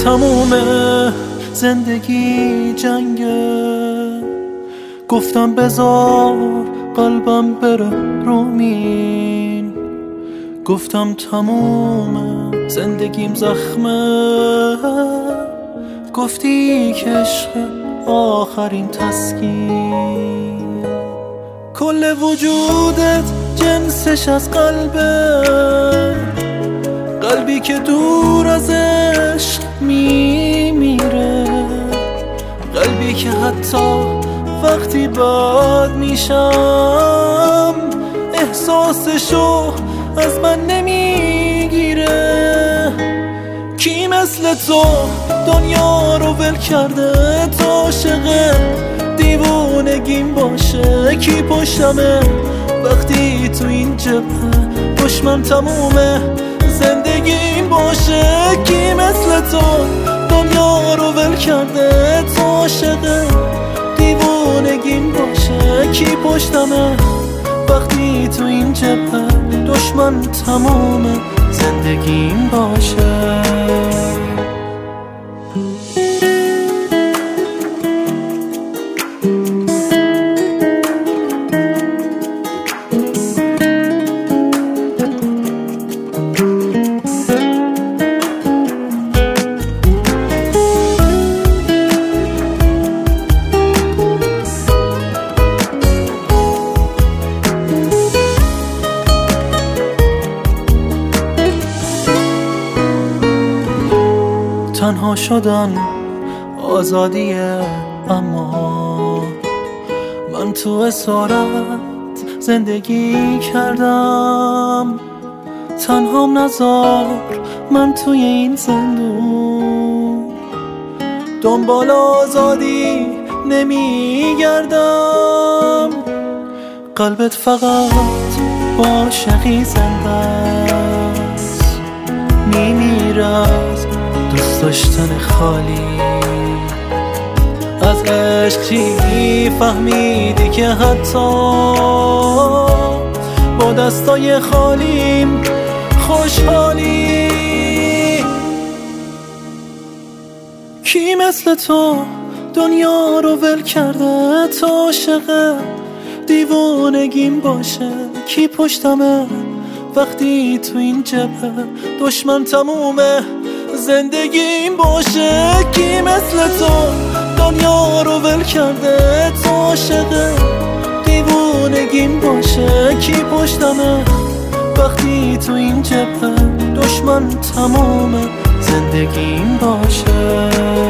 تمومه زندگی جنگه، گفتم بذار قلبم بره رومین، گفتم تمومه زندگیم زخمه، گفتی که عشق آخرین تسکین، کل وجودت جنسش از قلبی که دور از عشق میمیره، قلبی که حتی وقتی باد میشم احساسشو از من نمیگیره. کی مثل تو دنیا رو ول کرده تا عاشق دیوونگیم باشه؟ کی پشتمه وقتی تو این جبهه دشمن تمومه زندگیم باشه؟ کی مثل تو دنیا رو ول کرده تا عاشق دیوونگیم باشه؟ کی پشتمه وقتی تو این جبهه دشمن تمومه زندگیم باشه؟ تنها شدن آزادیه، اما من تو اسارت زندگی کردم، تنهام نذار من توی این زندون، دنبال آزادی نمیگردم، قلبت فقط با عاشقی زنده است، میمیره از دوست داشتن خالی، از عشق چی فهمیدی که حتی با دستای خالیم خوشحالی؟ کی مثل تو دنیا رو ول کرده تا عاشق دیوونگیم باشه؟ کی پشتمه وقتی تو این جبهه دشمن تمومه زندگیم باشه؟ کی مثل تو دنیا رو ول کرده تا عاشق دیوونگیم باشه؟ کی پشتمه وقتی تو این جبهه دشمن تمومه زندگیم باشه؟